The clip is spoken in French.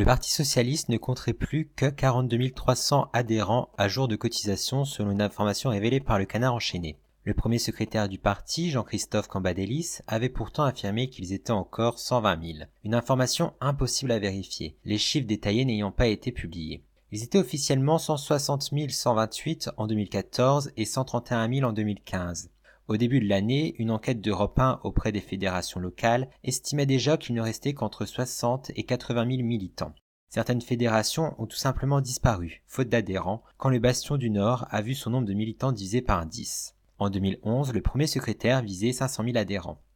Parti socialiste ne compterait plus que 42 300 adhérents à jour de cotisation selon une information révélée par le Canard enchaîné. Le premier secrétaire du parti, Jean-Christophe Cambadélis, avait pourtant affirmé qu'ils étaient encore 120 000. Une information impossible à vérifier, les chiffres détaillés n'ayant pas été publiés. Ils étaient officiellement 160 128 en 2014 et 131 000 en 2015. Au début de l'année, une enquête d'Europe 1 auprès des fédérations locales estimait déjà qu'il ne restait qu'entre 60 et 80 000 militants. Certaines fédérations ont tout simplement disparu, faute d'adhérents, quand le Bastion du Nord a vu son nombre de militants divisé par 10. En 2011, le premier secrétaire visait 500 000 adhérents.